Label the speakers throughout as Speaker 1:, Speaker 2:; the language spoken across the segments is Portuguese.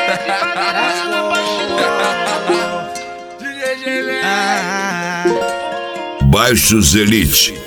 Speaker 1: Baixos Elite.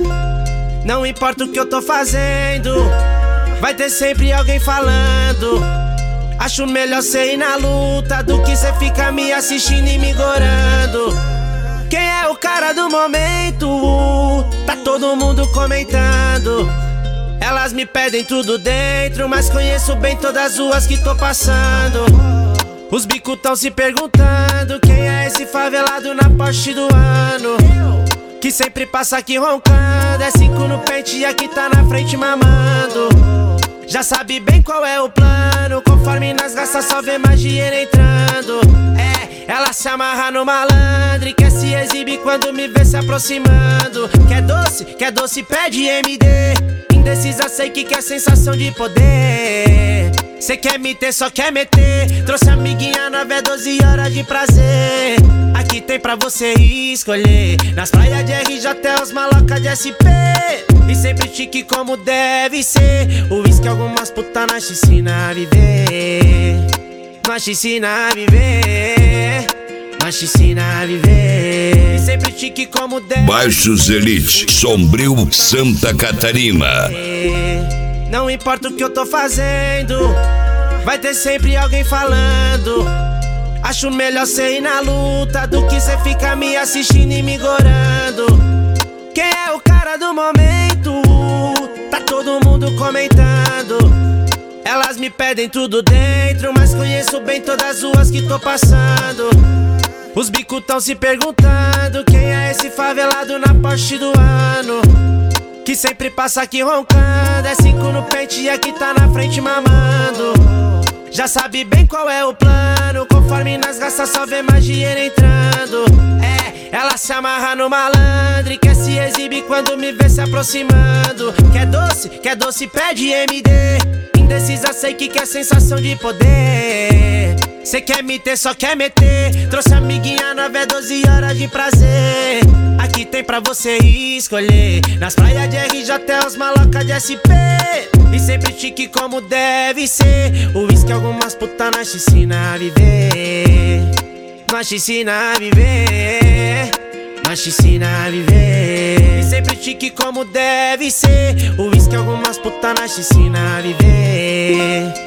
Speaker 2: Não importa o que eu tô fazendo, vai ter sempre alguém falando. Acho melhor cê ir na luta do que cê ficar me assistindo e me gorando. Quem é o cara do momento? Tá todo mundo comentando. Elas me pedem tudo dentro, mas conheço bem todas as ruas que tô passando. Os bicos tão se perguntando quem é esse favelado na Porsche do ano, que sempre passa aqui roncando. É 5 no pente e aqui tá na frente mamando. Já sabe bem qual é o plano, conforme nas raças só vê mais dinheiro entrando. Ela se amarra no malandro e quer se exibir quando me vê se aproximando. Quer doce, pede MD. Indecisa, sei que quer sensação de poder. Cê quer me ter, só quer meter. Trouxe amiguinha nova, 12 horas de prazer. Aqui tem pra você escolher. Nas praias de RJ até os malocas de SP. E sempre chique como deve ser. O uísque algumas putas nós te ensina a viver. Nós te ensina a viver. Nós te ensina a viver. E sempre chique como deve.
Speaker 1: Baixos Elite, Sombrio, Santa Catarina.
Speaker 2: Não importa o que eu tô fazendo, vai ter sempre alguém falando. Acho melhor cê ir na luta do que cê ficar me assistindo e me gorando. Quem é o cara do momento? Tá todo mundo comentando. Elas me pedem tudo dentro, mas conheço bem todas as ruas que tô passando. Os bicos tão se perguntando quem é esse favelado na Porsche do ano, que sempre passa aqui roncando. É 5 no pente e aqui tá na frente mamando. Já sabe bem qual é o plano, conforme nas raças só vê mais dinheiro entrando. Ela se amarra no malandro e quer se exibir quando me vê se aproximando. Quer doce, pede MD. Indecisa, sei que quer sensação de poder. Cê quer me ter, só quer meter. Trouxe amiguinha nova, 12 horas de prazer. Aqui tem pra você escolher. Nas praias de RJ até os malocas de SP. E sempre chique como deve ser. O uísque algumas putas nós te ensina a viver. Nós te ensina a viver. Nós te ensina a viver. E sempre chique como deve ser. O uísque algumas putas nós te ensina a viver.